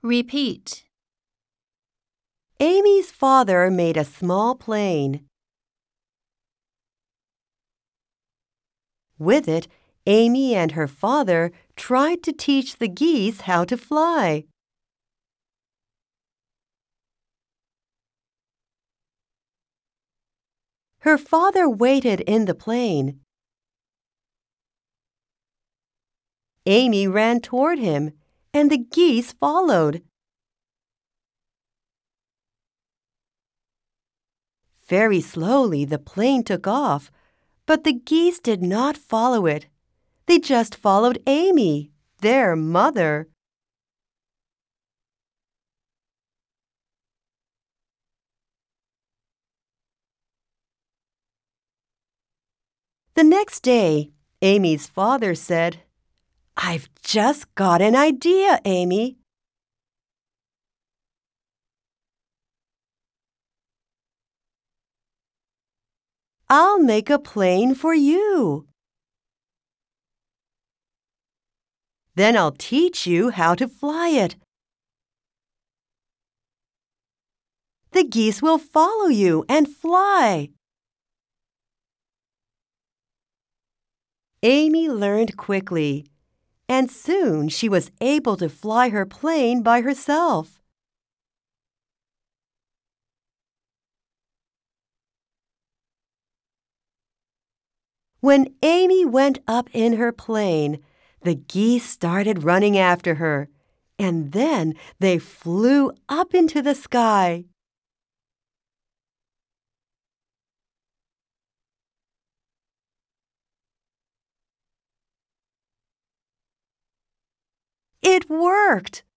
Repeat. Amy's father made a small plane. With it, Amy and her father tried to teach the geese how to fly. Her father waited in the plane. Amy ran toward him, and the geese followed. Very slowly the plane took off, but the geese did not follow it. They just followed Amy, their mother. The next day, Amy's father said, "I've just got an idea, Amy." "I'll make a plane for you. Then I'll teach you how to fly it. The geese will follow you and fly." Amy learned quickly, and soon she was able to fly her plane by herself. When Amy went up in her plane, the geese started running after her, and then they flew up into the sky. It worked!